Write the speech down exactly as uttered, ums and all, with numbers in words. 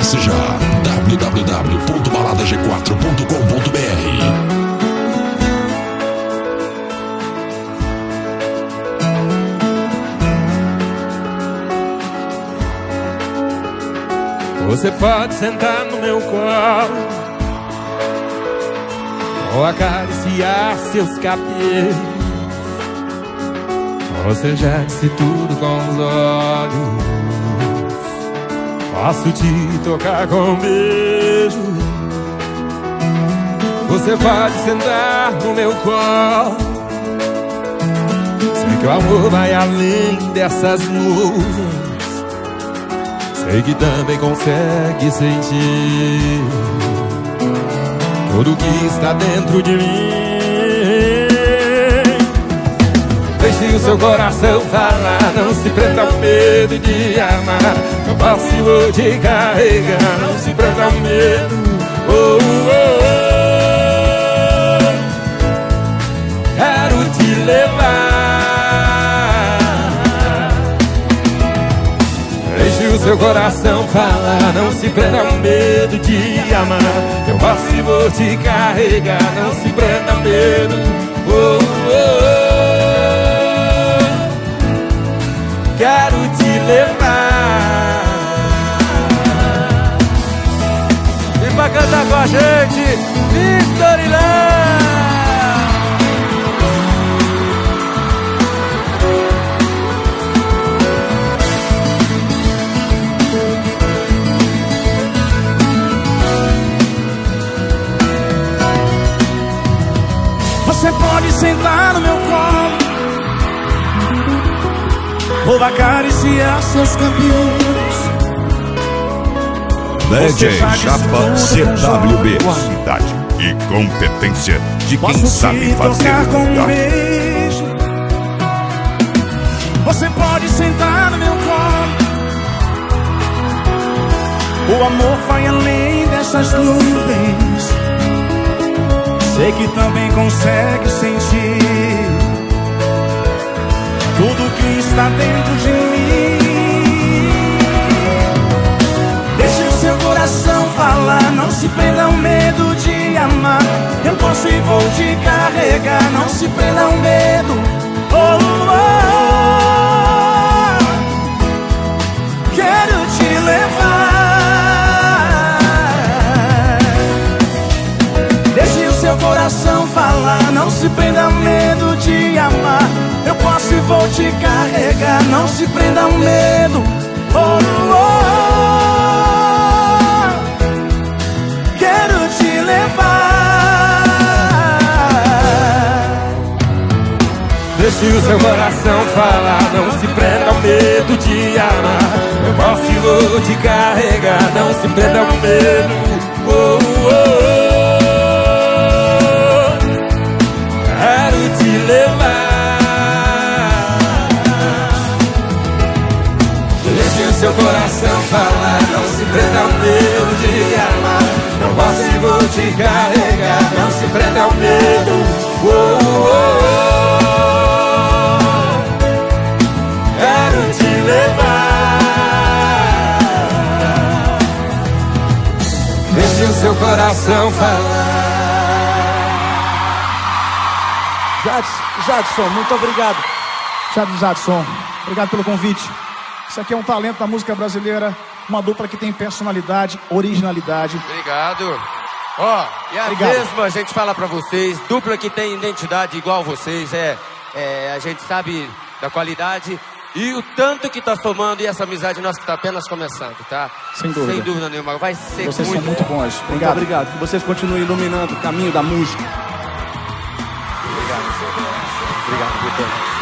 Acesse já w w w ponto balada g quatro ponto com ponto b r. Você pode sentar no meu colo ou acariciar seus cabelos. Você já disse tudo com os olhos. Posso te tocar com um beijo. Você pode sentar no meu colo. Sei que o amor vai além dessas nuvens. Sei que também consegue sentir tudo que está dentro de mim. Deixe o seu coração falar, não se prenda ao medo de amar. Eu posso e vou te carregar, não se prenda ao medo. Oh, oh, oh. Quero te levar. Deixe o seu coração falar, não se prenda ao medo de amar. Eu posso e vou te carregar, não se prenda ao medo. Oh, oh, oh. Quero te levar. Vem pra cantar com a gente, Victor e Léo. Você pode sentar no meu colo ou acariciar seus cabelos. D J Japa C W B, qualidade e competência de quem Posso sabe te fazer tocar com um melhor. beijo. Você pode sentar no meu colo. O amor vai além dessas nuvens. Sei que também consegue sentir tudo que está dentro de mim. Deixe o seu coração falar, não se prenda ao medo de amar. Eu posso e vou te carregar, não se prenda ao medo. Oh, oh, oh. Quero te levar. Deixe o seu coração falar, não se prenda ao medo de amar. Eu posso e vou te carregar, não se prenda ao medo. Oh, oh, oh. Quero te levar. Deixe o seu coração falar, não se prenda ao medo de amar. Eu posso e vou te carregar, não se prenda ao medo. Oh, oh, oh. Quero te levar. Deixe o seu coração falar, não se prenda ao medo de amar. Eu posso e vou te carregar, não se prenda ao medo. Oh, oh, oh. Quero te levar. Deixe o seu coração falar. Jadson, muito obrigado. Jadson, Jadson, obrigado pelo convite. Isso aqui é um talento da música brasileira, uma dupla que tem personalidade, originalidade. Obrigado. Ó, e a Obrigado. mesmo a gente fala pra vocês, dupla que tem identidade igual vocês, é, é, a gente sabe da qualidade e o tanto que tá somando e essa amizade nossa que tá apenas começando, tá? Sem dúvida. Sem dúvida nenhuma, vai ser Vocês muito são muito bom. bons. Muito Obrigado. obrigado. Que vocês continuem iluminando o caminho da música. Obrigado, seu coração. Obrigado, Vitor.